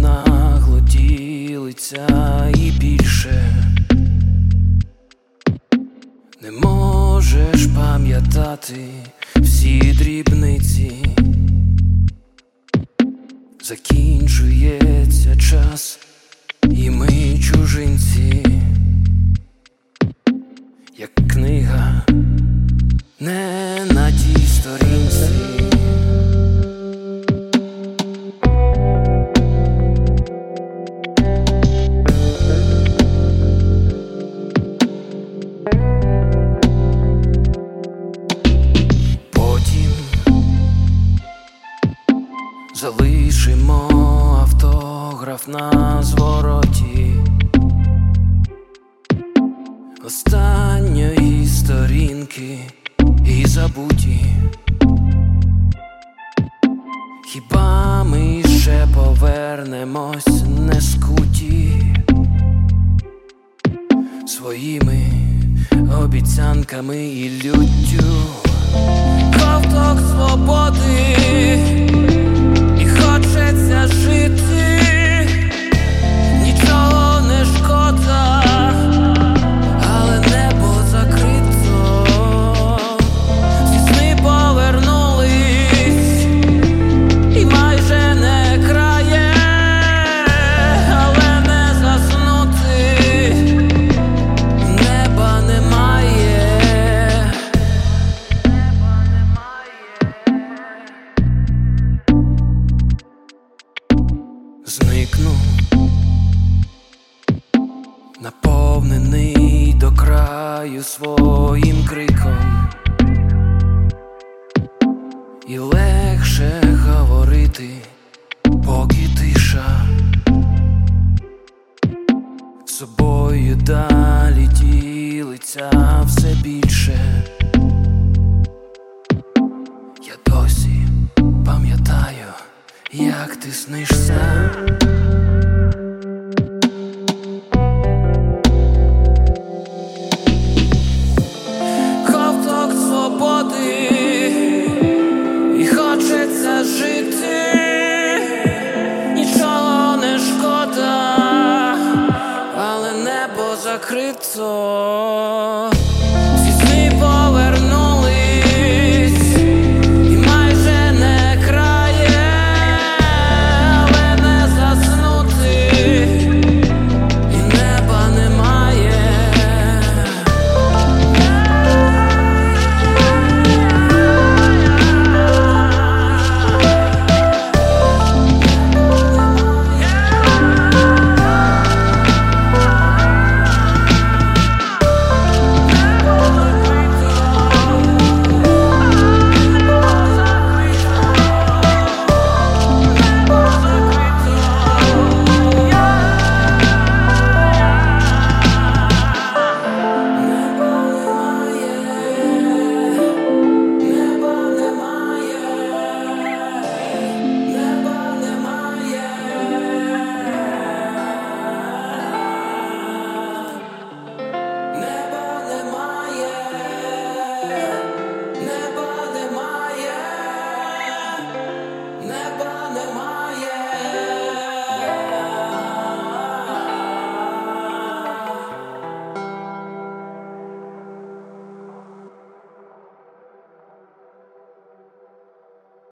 нагло ділиться і більше не можеш пам'ятати всі дрібниці. Закінчується час, і ми чужинці, як книга не на тій сторінці. Потім залишимо автограф на звороті останньої сторінки і забуті. Хіба ми ще повернемось не скуті своїми обіцянками і люттю? Ковток свободи, і хочеться жити, нічого не шкода, але небо закрито. Всі сни повернулись, і майже не крає, але не заснути, неба немає. Зникну, наповнений до краю своїм криком, і легше говорити, поки тиша. Собою далі ділиться все більше. Я досі пам'ятаю, як ти снишся. Ковток свободи, і хочеться жити, нічого не шкода, але небо закрито.